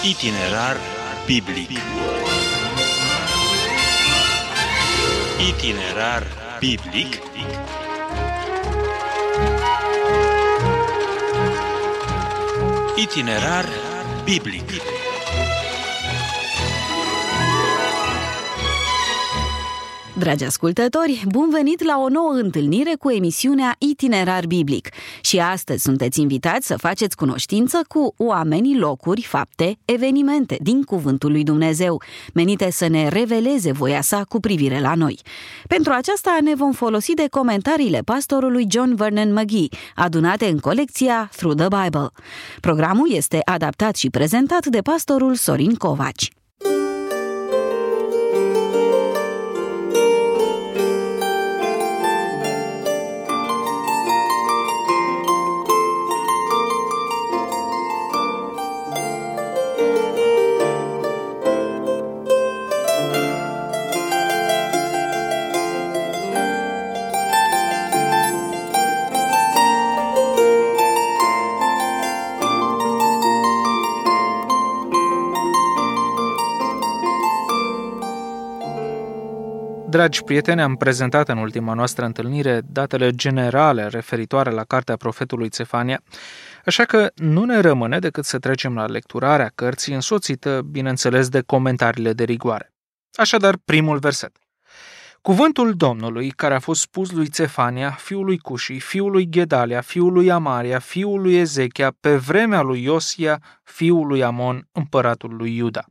Itinerar biblic. Itinerar biblic. Itinerar biblic. Dragi ascultători, bun venit la o nouă întâlnire cu emisiunea Itinerar Biblic. Și astăzi sunteți invitați să faceți cunoștință cu oamenii, locuri, fapte, evenimente din Cuvântul lui Dumnezeu, menite să ne reveleze voia sa cu privire la noi. Pentru aceasta ne vom folosi de comentariile pastorului John Vernon McGee, adunate în colecția Through the Bible. Programul este adaptat și prezentat de pastorul Sorin Covaci. Dragi prieteni, am prezentat în ultima noastră întâlnire datele generale referitoare la cartea profetului Țefania, așa că nu ne rămâne decât să trecem la lecturarea cărții, însoțită, bineînțeles, de comentariile de rigoare. Așadar, primul verset. Cuvântul Domnului, care a fost spus lui Țefania, fiul lui Cuși, fiul lui Gedalia, fiul lui Amaria, fiul lui Ezechia, pe vremea lui Iosia, fiul lui Amon, împăratul lui Iuda.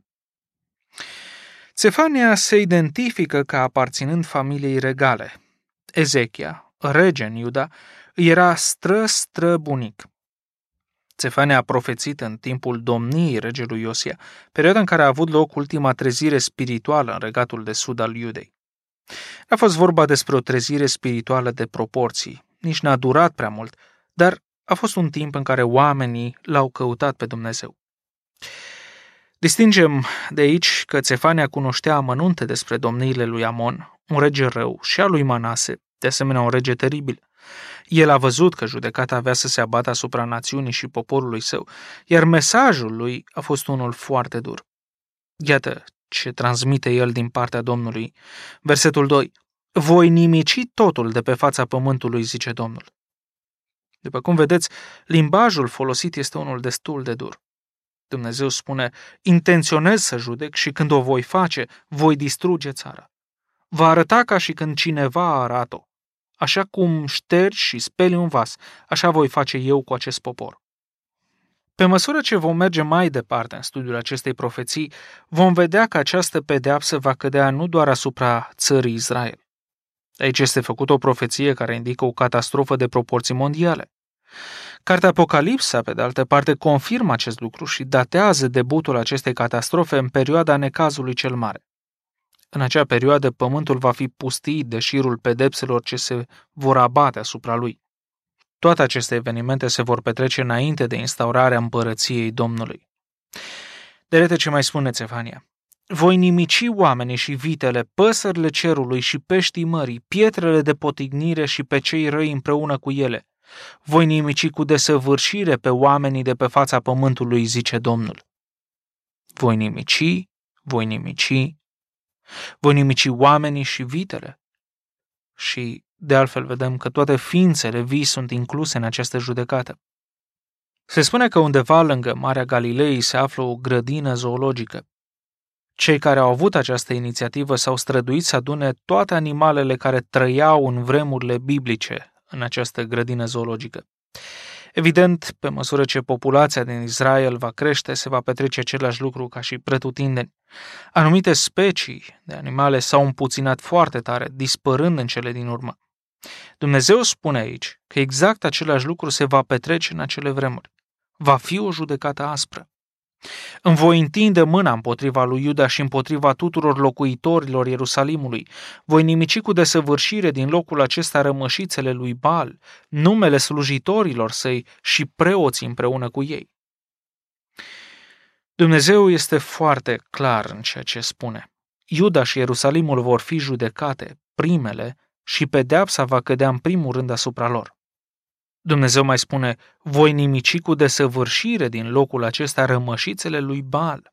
Țefania se identifică ca aparținând familiei regale. Ezechia, rege în Iuda, îi era străbunic. Țefania a profețit în timpul domniei regelui Iosia, perioada în care a avut loc ultima trezire spirituală în regatul de sud al Iudei. A fost vorba despre o trezire spirituală de proporții, nici n-a durat prea mult, dar a fost un timp în care oamenii l-au căutat pe Dumnezeu. Distingem de aici că Țefania cunoștea amănunte despre domniile lui Amon, un rege rău, și a lui Manase, de asemenea un rege teribil. El a văzut că judecata avea să se abată asupra națiunii și poporului său, iar mesajul lui a fost unul foarte dur. Iată ce transmite el din partea Domnului. Versetul 2. Voi nimici totul de pe fața pământului, zice Domnul. După cum vedeți, limbajul folosit este unul destul de dur. Dumnezeu spune, intenționez să judec și când o voi face, voi distruge țara. Va arăta ca și când cineva arată-o. Așa cum ștergi și speli un vas, așa voi face eu cu acest popor. Pe măsură ce vom merge mai departe în studiul acestei profeții, vom vedea că această pedeapsă va cădea nu doar asupra țării Israel. Aici este făcută o profeție care indică o catastrofă de proporții mondiale. Cartea Apocalipsa, pe de altă parte, confirmă acest lucru și datează debutul acestei catastrofe în perioada necazului cel mare. În acea perioadă, pământul va fi pustit de șirul pedepselor ce se vor abate asupra lui. Toate aceste evenimente se vor petrece înainte de instaurarea împărăției Domnului. De rete ce mai spune Țefania. Voi nimici oamenii și vitele, păsările cerului și peștii mării, pietrele de potignire și pe cei răi împreună cu ele. Voi nimici cu desăvârșire pe oamenii de pe fața pământului, zice Domnul. Voi nimici oamenii și vitele. Și, de altfel, vedem că toate ființele vii sunt incluse în această judecată. Se spune că undeva lângă Marea Galilei se află o grădină zoologică. Cei care au avut această inițiativă s-au străduit să adune toate animalele care trăiau în vremurile biblice în această grădină zoologică. Evident, pe măsură ce populația din Israel va crește, se va petrece același lucru ca și pretutindeni. Anumite specii de animale s-au împuținat foarte tare, dispărând în cele din urmă. Dumnezeu spune aici că exact același lucru se va petrece în acele vremuri. Va fi o judecată aspră. Îmi voi întinde mâna împotriva lui Iuda și împotriva tuturor locuitorilor Ierusalimului. Voi nimici cu desăvârșire din locul acesta rămășițele lui Baal, numele slujitorilor săi și preoții împreună cu ei. Dumnezeu este foarte clar în ceea ce spune. Iuda și Ierusalimul vor fi judecate, primele, și pedeapsa va cădea în primul rând asupra lor. Dumnezeu mai spune, voi nimici cu desăvârșire din locul acesta rămășițele lui Baal.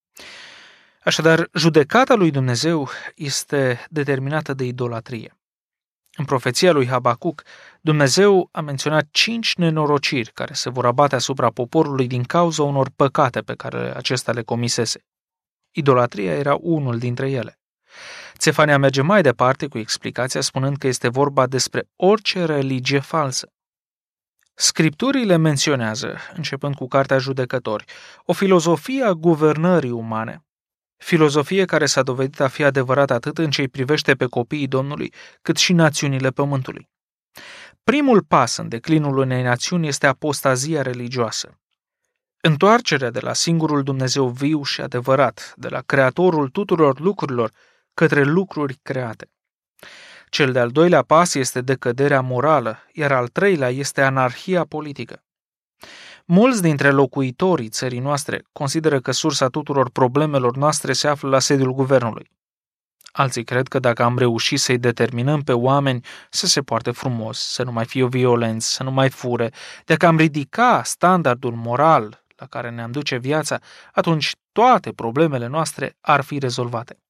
Așadar, judecata lui Dumnezeu este determinată de idolatrie. În profeția lui Habacuc, Dumnezeu a menționat 5 nenorociri care se vor abate asupra poporului din cauza unor păcate pe care acesta le comisese. Idolatria era unul dintre ele. Țefania merge mai departe cu explicația spunând că este vorba despre orice religie falsă. Scripturile menționează, începând cu Cartea Judecători, o filozofie a guvernării umane, filozofie care s-a dovedit a fi adevărată atât în ce îi privește pe copiii Domnului, cât și națiunile pământului. Primul pas în declinul unei națiuni este apostazia religioasă. Întoarcerea de la singurul Dumnezeu viu și adevărat, de la Creatorul tuturor lucrurilor, către lucruri create. Cel de-al doilea pas este decăderea morală, iar al treilea este anarhia politică. Mulți dintre locuitorii țării noastre consideră că sursa tuturor problemelor noastre se află la sediul guvernului. Alții cred că dacă am reușit să-i determinăm pe oameni să se poarte frumos, să nu mai fie violenți, să nu mai fure, dacă am ridica standardul moral la care ne-am duce viața, atunci toate problemele noastre ar fi rezolvate.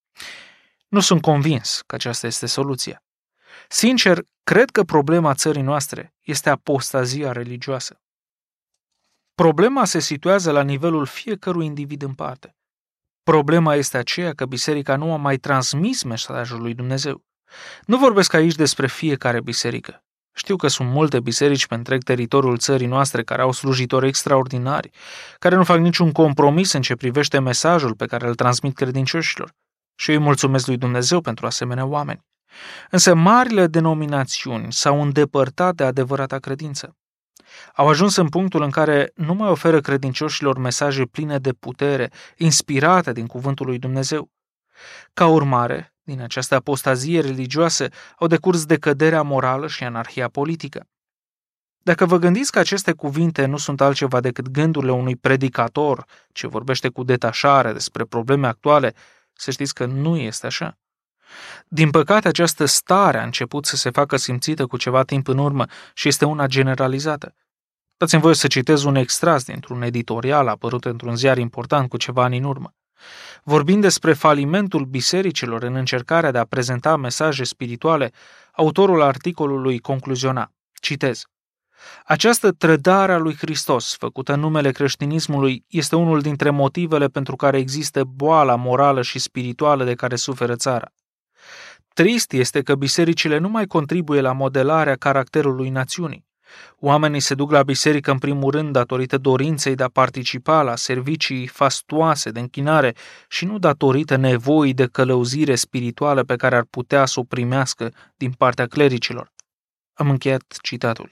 Nu sunt convins că aceasta este soluția. Sincer, cred că problema țării noastre este apostazia religioasă. Problema se situează la nivelul fiecărui individ în parte. Problema este aceea că biserica nu a mai transmis mesajul lui Dumnezeu. Nu vorbesc aici despre fiecare biserică. Știu că sunt multe biserici pe întreg teritoriul țării noastre care au slujitori extraordinari, care nu fac niciun compromis în ce privește mesajul pe care îl transmit credincioșilor. Și eu îi mulțumesc lui Dumnezeu pentru asemenea oameni. Însă marile denominațiuni s-au îndepărtat de adevărata credință. Au ajuns în punctul în care nu mai oferă credincioșilor mesaje pline de putere, inspirate din cuvântul lui Dumnezeu. Ca urmare, din această apostazie religioasă au decurs decăderea morală și anarhia politică. Dacă vă gândiți că aceste cuvinte nu sunt altceva decât gândurile unui predicator ce vorbește cu detașare despre probleme actuale, să știți că nu este așa. Din păcate, această stare a început să se facă simțită cu ceva timp în urmă și este una generalizată. Dați-mi voie să citez un extras dintr-un editorial apărut într-un ziar important cu ceva ani în urmă. Vorbind despre falimentul bisericilor în încercarea de a prezenta mesaje spirituale, autorul articolului concluziona, citez, această trădare a lui Hristos, făcută în numele creștinismului, este unul dintre motivele pentru care există boala morală și spirituală de care suferă țara. Trist este că bisericile nu mai contribuie la modelarea caracterului națiunii. Oamenii se duc la biserică în primul rând datorită dorinței de a participa la servicii fastoase de închinare și nu datorită nevoii de călăuzire spirituală pe care ar putea să o primească din partea clericilor. Am încheiat citatul.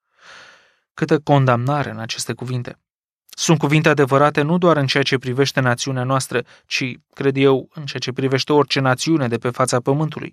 Câtă condamnare în aceste cuvinte. Sunt cuvinte adevărate nu doar în ceea ce privește națiunea noastră, ci, cred eu, în ceea ce privește orice națiune de pe fața pământului.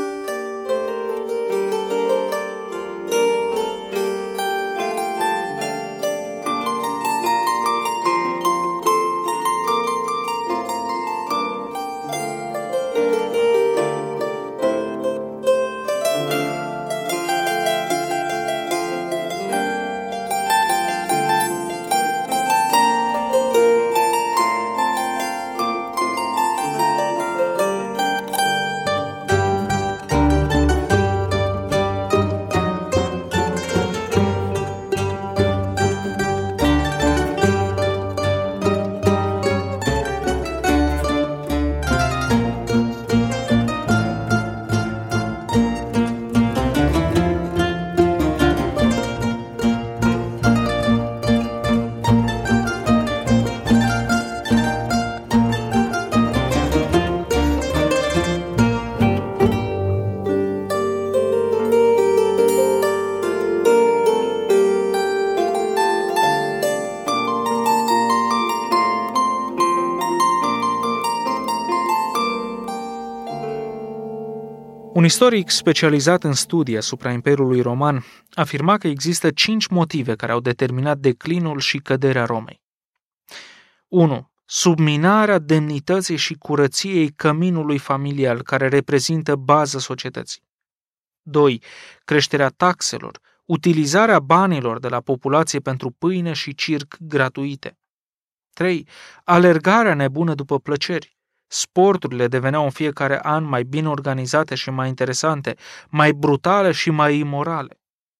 Un istoric specializat în studii asupra Imperiului Roman afirma că există 5 motive care au determinat declinul și căderea Romei. 1. Subminarea demnității și curăției căminului familial, care reprezintă baza societății. 2. Creșterea taxelor, utilizarea banilor de la populație pentru pâine și circ gratuite. 3. Alergarea nebună după plăceri. Sporturile deveneau în fiecare an mai bine organizate și mai interesante, mai brutale și mai imorale.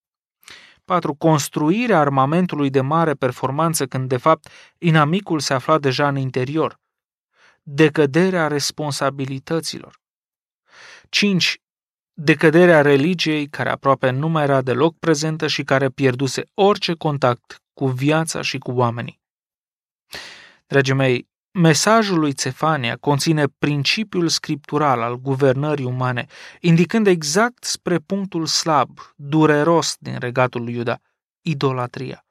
4. Construirea armamentului de mare performanță când, de fapt, inamicul se afla deja în interior. Decăderea responsabilităților. 5. Decăderea religiei, care aproape nu mai era deloc prezentă și care pierduse orice contact cu viața și cu oamenii. Dragii mei, mesajul lui Țefania conține principiul scriptural al guvernării umane, indicând exact spre punctul slab, dureros din regatul lui Iuda, idolatria.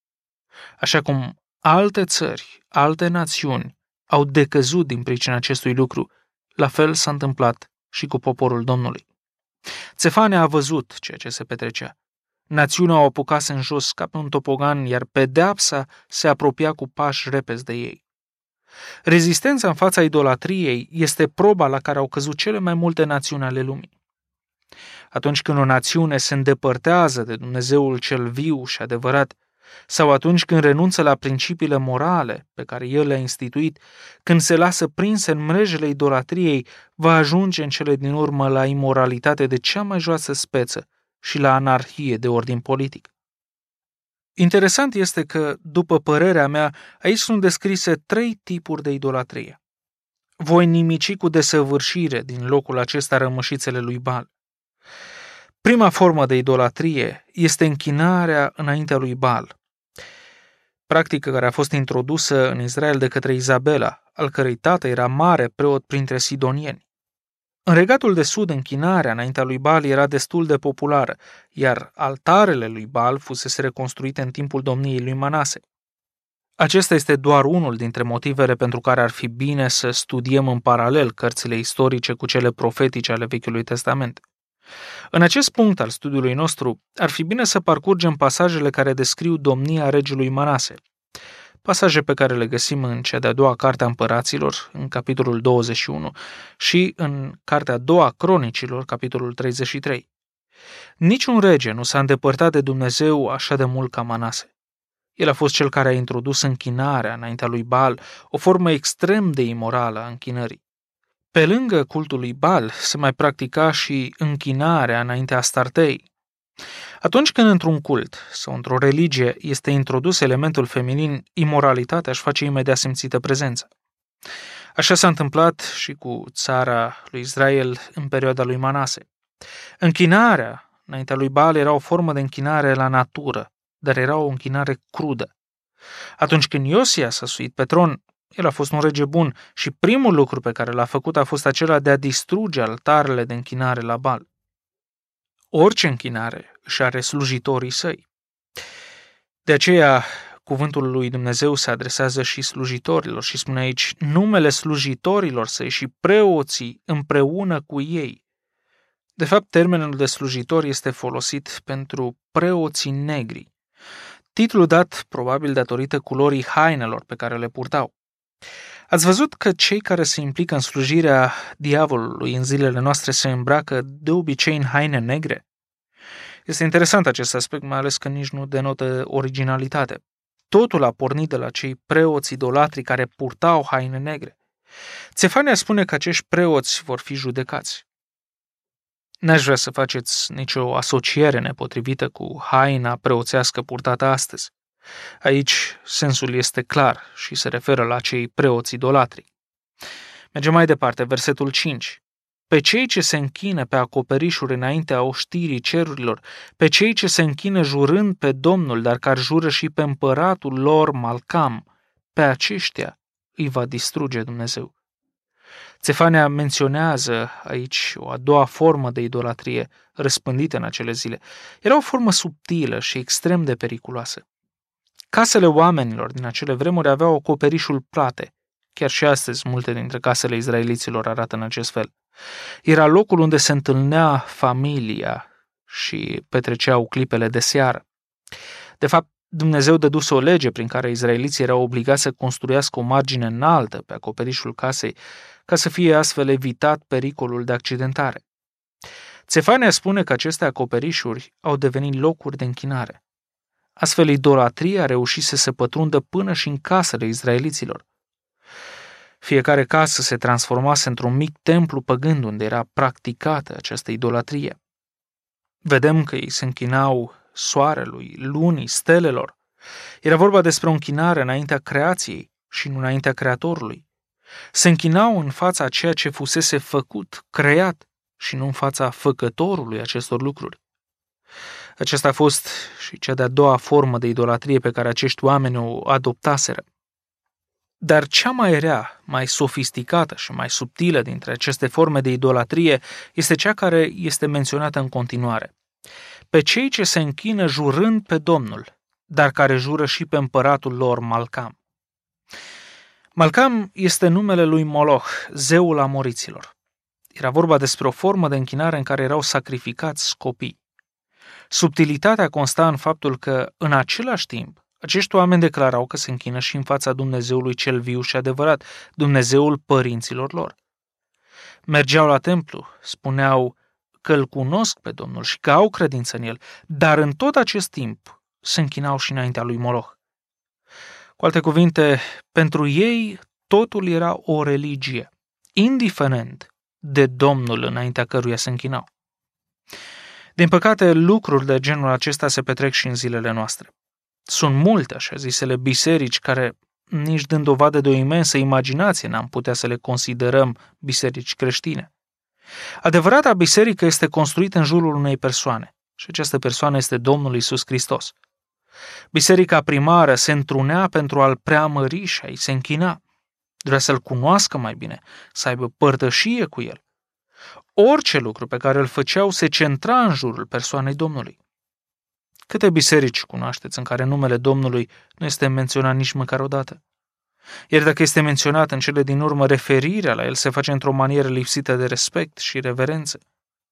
Așa cum alte țări, alte națiuni au decăzut din pricina acestui lucru, la fel s-a întâmplat și cu poporul Domnului. Țefania a văzut ceea ce se petrecea. Națiunea o apucase în jos ca pe un topogan, iar pedeapsa se apropia cu pași repezi de ei. Rezistența în fața idolatriei este proba la care au căzut cele mai multe națiuni ale lumii. Atunci când o națiune se îndepărtează de Dumnezeul cel viu și adevărat, sau atunci când renunță la principiile morale pe care El le-a instituit, când se lasă prinse în mrejele idolatriei, va ajunge în cele din urmă la imoralitate de cea mai joasă speță și la anarhie de ordin politic. Interesant este că, după părerea mea, aici sunt descrise 3 tipuri de idolatrie. Voi nimici cu desăvârșire din locul acesta rămășițele lui Baal. Prima formă de idolatrie este închinarea înaintea lui Baal, practică care a fost introdusă în Israel de către Izabela, al cărei tată era mare preot printre sidonieni. În regatul de sud, închinarea înaintea lui Baal era destul de populară, iar altarele lui Baal fusese reconstruite în timpul domniei lui Manase. Acesta este doar unul dintre motivele pentru care ar fi bine să studiem în paralel cărțile istorice cu cele profetice ale Vechiului Testament. În acest punct al studiului nostru, ar fi bine să parcurgem pasajele care descriu domnia regelui Manase, pasaje pe care le găsim în cea de-a doua carte a Împăraților, în capitolul 21, și în cartea a doua Cronicilor, capitolul 33. Niciun rege nu s-a îndepărtat de Dumnezeu așa de mult ca Manase. El a fost cel care a introdus închinarea înaintea lui Baal, o formă extrem de imorală a închinării. Pe lângă cultul lui Baal se mai practica și închinarea înaintea Astartei. Atunci când într-un cult sau într-o religie este introdus elementul feminin, imoralitatea își face imediat simțită prezența. Așa s-a întâmplat și cu țara lui Israel în perioada lui Manase. Închinarea înaintea lui Baal era o formă de închinare la natură, dar era o închinare crudă. Atunci când Iosia s-a suit pe tron, el a fost un rege bun și primul lucru pe care l-a făcut a fost acela de a distruge altarele de închinare la Baal. Orice închinare își are slujitorii săi. De aceea, cuvântul lui Dumnezeu se adresează și slujitorilor și spune aici numele slujitorilor săi și preoții împreună cu ei. De fapt, termenul de slujitor este folosit pentru preoții negri, titlu dat probabil datorită culorii hainelor pe care le purtau. Ați văzut că cei care se implică în slujirea diavolului în zilele noastre se îmbracă de obicei în haine negre? Este interesant acest aspect, mai ales că nici nu denotă originalitate. Totul a pornit de la cei preoți idolatri care purtau haine negre. Țefania spune că acești preoți vor fi judecați. N-aș vrea să faceți nicio asociere nepotrivită cu haina preoțească purtată astăzi. Aici sensul este clar și se referă la cei preoți idolatri. Mergem mai departe, versetul 5. Pe cei ce se închină pe acoperișuri înaintea oștirii cerurilor, pe cei ce se închină jurând pe Domnul, dar care jură și pe împăratul lor Malcam, pe aceștia îi va distruge Dumnezeu. Țefania menționează aici o a doua formă de idolatrie răspândită în acele zile. Era o formă subtilă și extrem de periculoasă. Casele oamenilor din acele vremuri aveau acoperișul plate. Chiar și astăzi multe dintre casele izraeliților arată în acest fel. Era locul unde se întâlnea familia și petreceau clipele de seară. De fapt, Dumnezeu dăduse o lege prin care izraeliții erau obligați să construiască o margine înaltă pe acoperișul casei ca să fie astfel evitat pericolul de accidentare. Țefania spune că aceste acoperișuri au devenit locuri de închinare. Astfel, idolatria a reușit să se pătrundă până și în casele izraeliților. Fiecare casă se transformase într-un mic templu păgând unde era practicată această idolatrie. Vedem că ei se închinau soarelui, lunii, stelelor. Era vorba despre o închinare înaintea creației și nu înaintea Creatorului. Se închinau în fața a ceea ce fusese făcut, creat, și nu în fața făcătorului acestor lucruri. Aceasta a fost și cea de-a doua formă de idolatrie pe care acești oameni o adoptaseră. Dar cea mai rea, mai sofisticată și mai subtilă dintre aceste forme de idolatrie este cea care este menționată în continuare. Pe cei ce se închină jurând pe Domnul, dar care jură și pe împăratul lor Malcam. Malcam este numele lui Moloch, zeul amoriților. Era vorba despre o formă de închinare în care erau sacrificați copii. Subtilitatea consta în faptul că, în același timp, acești oameni declarau că se închină și în fața Dumnezeului cel viu și adevărat, Dumnezeul părinților lor. Mergeau la templu, spuneau că îl cunosc pe Domnul și că au credință în el, dar în tot acest timp se închinau și înaintea lui Moloch. Cu alte cuvinte, pentru ei totul era o religie, indiferent de Domnul înaintea căruia se închinau. Din păcate, lucruri de genul acesta se petrec și în zilele noastre. Sunt multe, așa zisele, biserici care, nici dând dovadă de o imensă imaginație, n-am putea să le considerăm biserici creștine. Adevărata biserică este construită în jurul unei persoane și această persoană este Domnul Iisus Hristos. Biserica primară se întrunea pentru a-L preamări și a-i se închina. Vrea să-L cunoască mai bine, să aibă părtășie cu El. Orice lucru pe care îl făceau se centra în jurul persoanei Domnului. Câte biserici cunoașteți în care numele Domnului nu este menționat nici măcar o dată? Iar dacă este menționat în cele din urmă, referirea la el se face într-o manieră lipsită de respect și reverență.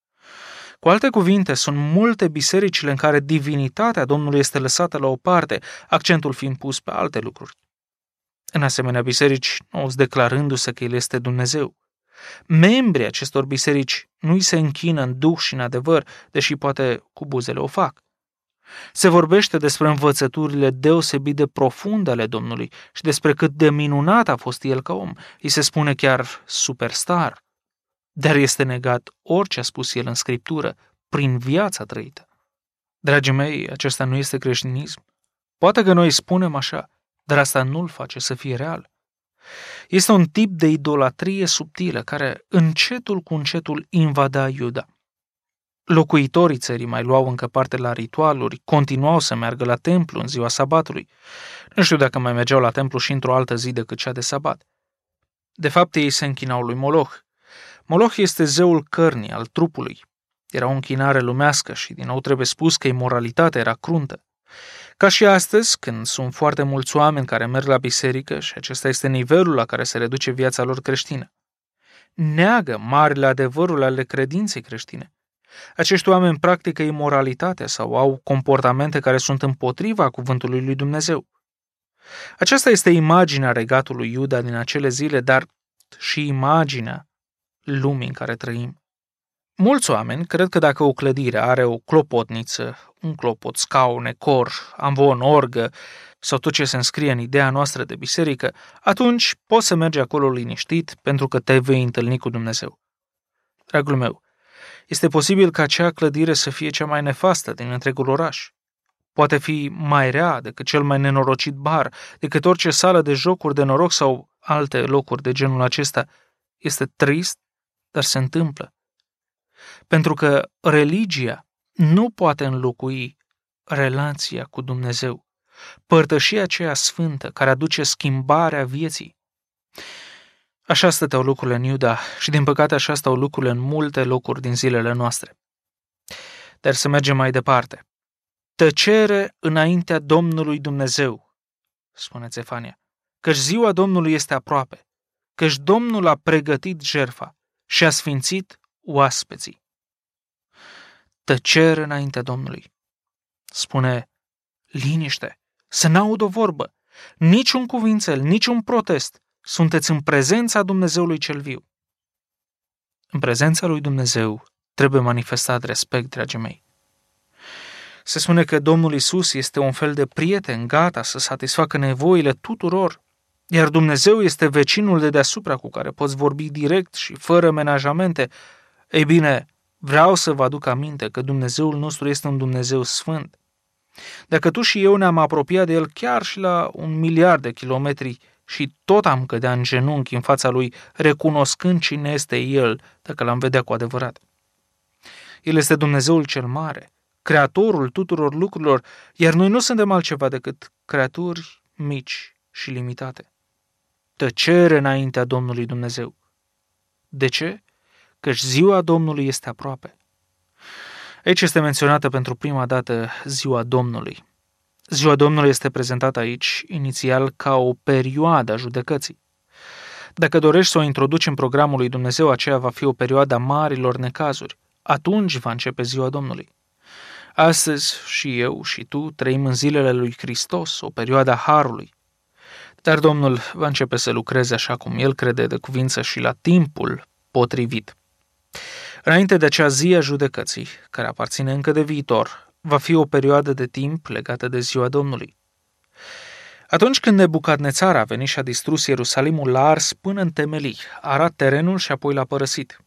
Cu alte cuvinte, sunt multe bisericile în care divinitatea Domnului este lăsată la o parte, accentul fiind pus pe alte lucruri. În asemenea biserici, nu declarându-se că El este Dumnezeu. Membrii acestor biserici nu îi se închină în duh și în adevăr, deși poate cu buzele o fac. Se vorbește despre învățăturile deosebit de profunde ale Domnului și despre cât de minunat a fost El ca om. Îi se spune chiar superstar. Dar este negat orice a spus El în Scriptură prin viața trăită. Dragii mei, acesta nu este creștinism. Poate că noi spunem așa, dar asta nu-l face să fie real. Este un tip de idolatrie subtilă care încetul cu încetul invada Iuda. Locuitorii țării mai luau încă parte la ritualuri, continuau să meargă la templu în ziua sabatului. Nu știu dacă mai mergeau la templu și într-o altă zi decât cea de sabat. De fapt, ei se închinau lui Moloch. Moloch este zeul cărnii, al trupului. Era o închinare lumească și, din nou, trebuie spus că imoralitatea era cruntă. Ca și astăzi, când sunt foarte mulți oameni care merg la biserică și acesta este nivelul la care se reduce viața lor creștină. Neagă marile adevăruri ale credinței creștine. Acești oameni practică imoralitatea sau au comportamente care sunt împotriva cuvântului lui Dumnezeu. Aceasta este imaginea regatului Iuda din acele zile, dar și imaginea lumii în care trăim. Mulți oameni cred că dacă o clădire are o clopotniță, un clopot, scaune, cor, amvon, orgă sau tot ce se înscrie în ideea noastră de biserică, atunci poți să mergi acolo liniștit pentru că te vei întâlni cu Dumnezeu. Dragul meu, este posibil ca acea clădire să fie cea mai nefastă din întregul oraș. Poate fi mai rea decât cel mai nenorocit bar, decât orice sală de jocuri de noroc sau alte locuri de genul acesta. Este trist, dar se întâmplă. Pentru că religia nu poate înlocui relația cu Dumnezeu, părtășia aceea sfântă care aduce schimbarea vieții. Așa stăteau lucrurile în Iuda și, din păcate, așa stau lucrurile în multe locuri din zilele noastre. Dar să mergem mai departe. Tăcere înaintea Domnului Dumnezeu, spune Țefania, căci ziua Domnului este aproape, căci Domnul a pregătit jertfa și a sfințit oaspeții. Tăcere înaintea Domnului. Spune, liniște, să n-aud o vorbă, niciun cuvințel, niciun protest. Sunteți în prezența Dumnezeului cel viu. În prezența lui Dumnezeu trebuie manifestat respect, dragii mei. Se spune că Domnul Iisus este un fel de prieten gata să satisfacă nevoile tuturor, iar Dumnezeu este vecinul de deasupra cu care poți vorbi direct și fără menajamente. Ei bine, vreau să vă aduc aminte că Dumnezeul nostru este un Dumnezeu sfânt. Dacă tu și eu ne-am apropiat de El chiar și la 1.000.000.000 de kilometri și tot am cădea în genunchi în fața Lui, recunoscând cine este El, dacă L-am vedea cu adevărat. El este Dumnezeul cel mare, Creatorul tuturor lucrurilor, iar noi nu suntem altceva decât creaturi mici și limitate. Tăcere înaintea Domnului Dumnezeu. De ce? Căci ziua Domnului este aproape. Aici este menționată pentru prima dată ziua Domnului. Ziua Domnului este prezentată aici inițial ca o perioadă a judecății. Dacă dorești să o introduci în programul lui Dumnezeu, aceea va fi o perioadă a marilor necazuri. Atunci va începe ziua Domnului. Astăzi și eu și tu trăim în zilele lui Hristos, o perioadă a harului. Dar Domnul va începe să lucreze așa cum El crede de cuvință și la timpul potrivit. Înainte de acea zi a judecății, care aparține încă de viitor, va fi o perioadă de timp legată de ziua Domnului. Atunci când Nebucadnețar a venit și a distrus Ierusalimul, l-a ars până în temelii, a arat terenul și apoi l-a părăsit.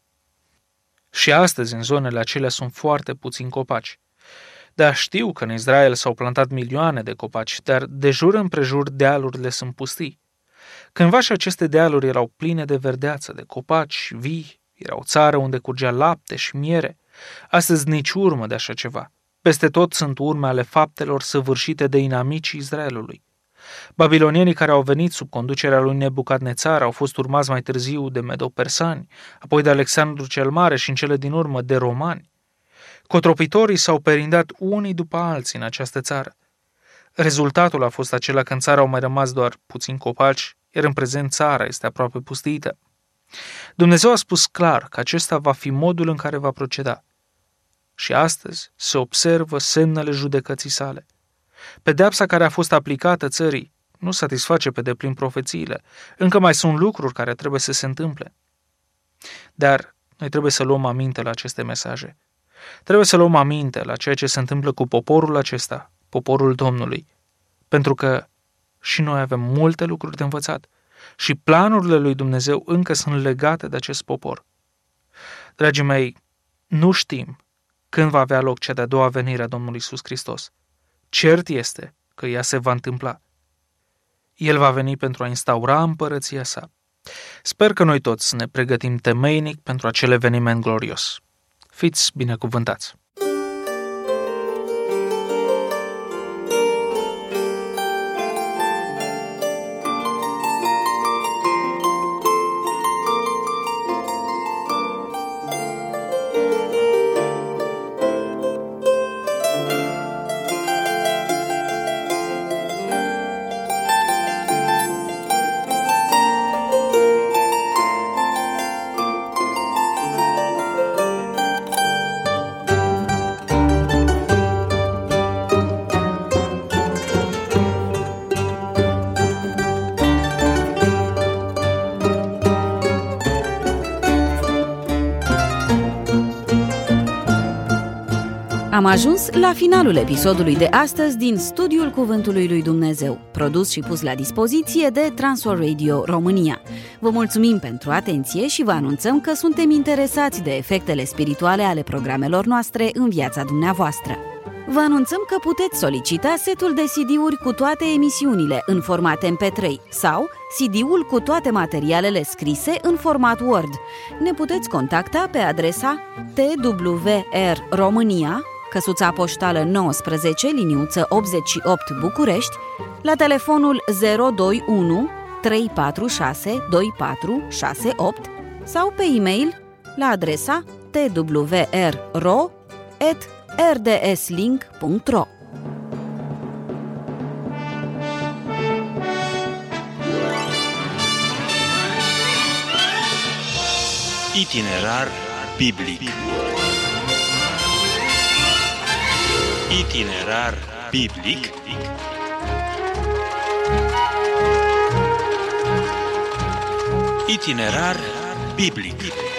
Și astăzi în zonele acelea sunt foarte puțini copaci. Da, știu că în Israel s-au plantat milioane de copaci, dar de jur împrejur dealurile sunt pustii. Cândva și aceste dealuri erau pline de verdeață, de copaci vii, era o țară unde curgea lapte și miere. Astăzi nici urmă de așa ceva. Peste tot sunt urme ale faptelor săvârșite de inamicii Israelului. Babilonienii care au venit sub conducerea lui Nebucadnețar au fost urmați mai târziu de medo-persani, apoi de Alexandru cel Mare și în cele din urmă de romani. Cotropitorii s-au perindat unii după alții în această țară. Rezultatul a fost acela că în țară au mai rămas doar puțini copaci, iar în prezent țara este aproape pustită. Dumnezeu a spus clar că acesta va fi modul în care va proceda. Și astăzi se observă semnele judecății sale. Pedeapsa care a fost aplicată țării nu satisface pe deplin profețiile. Încă mai sunt lucruri care trebuie să se întâmple. Dar noi trebuie să luăm aminte la aceste mesaje. Trebuie să luăm aminte la ceea ce se întâmplă cu poporul acesta, poporul Domnului, pentru că și noi avem multe lucruri de învățat și planurile lui Dumnezeu încă sunt legate de acest popor. Dragii mei, nu știm când va avea loc cea de-a doua venire a Domnului Iisus Hristos. Cert este că ea se va întâmpla. El va veni pentru a instaura împărăția sa. Sper că noi toți ne pregătim temeinic pentru acel eveniment glorios. Fiți binecuvântați! Am ajuns la finalul episodului de astăzi din Studiul Cuvântului lui Dumnezeu, produs și pus la dispoziție de Transworld Radio România. Vă mulțumim pentru atenție și vă anunțăm că suntem interesați de efectele spirituale ale programelor noastre în viața dumneavoastră. Vă anunțăm că puteți solicita setul de CD-uri cu toate emisiunile în format MP3 sau CD-ul cu toate materialele scrise în format Word. Ne puteți contacta pe adresa TWR România, căsuța poștală 19, liniuță 88 București, la telefonul 021 346 2468 sau pe e-mail la adresa twrro@rdslink.ro. Itinerar biblic. Itinerar biblic. Itinerar biblic.